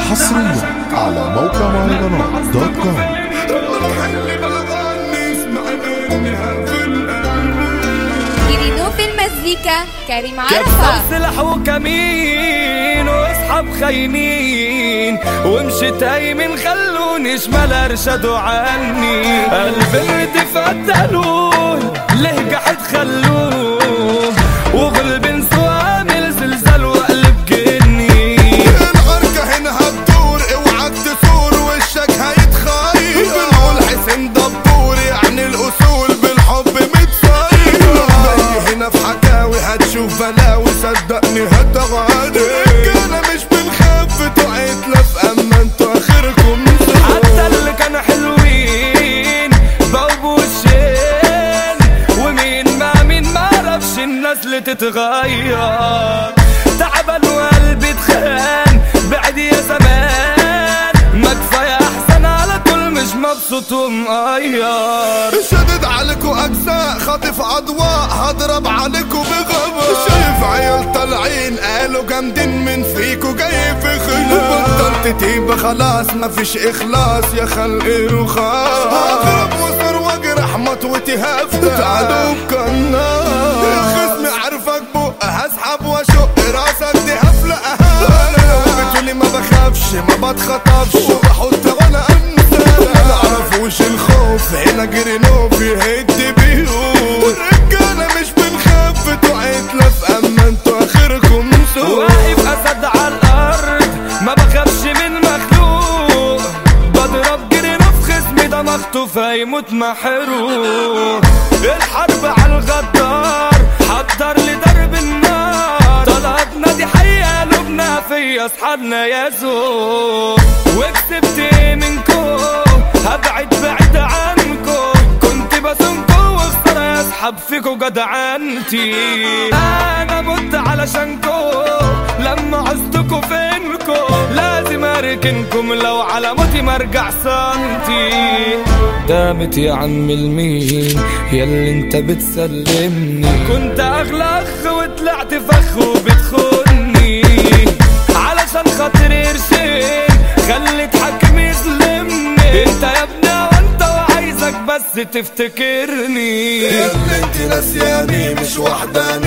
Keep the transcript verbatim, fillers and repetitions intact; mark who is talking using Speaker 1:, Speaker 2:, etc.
Speaker 1: حصريا على موقع مهرجانات دوت كوم.
Speaker 2: كيرينو في المزيكا كريم عرفة.
Speaker 3: كبسة سلاح وكمين واصحاب خاينين ومشيت هايمين خلوني شمال ارشدوا عني. قلب ردف قتلوه ليه قاعد خلوه وغلب عامل زلزال وقلب جني.
Speaker 4: العركة هنا هتدور اوعك تثور وشك هيتخير. بنقول حسين دبور يعني الاصول بالحب متصير. هنا في حكاوي هتشوف بلاوي صدقني هتغادر. انا مش بنخاف توعيت لف اما انتوا اخركم سوء.
Speaker 3: حتى اللي كانوا حلوين بقوا بوشين ومين ما مين ما عرفش الناس اللي تتغير. تعبان وقلبي اتخان بعد يا زمان ما كفايه احسن على طول مش مبسوط ومقير.
Speaker 4: شدد عليكوا اجزاء خاطف اضواء هضرب عليكوا بغباء. شايف عيال طالعين قالوا جامدين من فيكوا جاي في خلاف. بطلت تيبه خلاص مفيش اخلاص يا خلق رخاص. هضرب وصر واجرح مطوتي هفته تعالوا بكنار. خصمي عارفك بق هسحب واشق راسك دي هفله اهم. بتقولي ما بخافش ما بتخطفش وبحط وانا انسى. ما نعرفوش الخوف هنا جرينو بيهد بيوت. الرجاله مش بنخاف توعيت لف اما انتوا اخركم سوء.
Speaker 3: واقف اسد على الارض ما بخافش من مخلوق. بضرب جرينو في خصمي ده مخطوف هيموت محروق. الحرب على الغدار حضر لضرب النار. طلبنا دي حقيقة قلوبنا في اصحابنا يا زوج. وكسبت ايه منكو هبعد بعيد عنكو. كنت بسنكو واختار اسحب فيكو جدعنتي. انا مت علشانكو لما عزتكو فينكو. لازم اركنكم لو على موتي مرجع سنتي. دامت يا عم المين ياللي انت بتسلمني. كنت اغلى اخ وطلعت فخ وبتخوني. علشان خاطر قرشين خليت حكم يظلمني. انت يا ابني وانت وعايزك بس تفتكرني.
Speaker 4: ياللي انت نسياني مش وحداني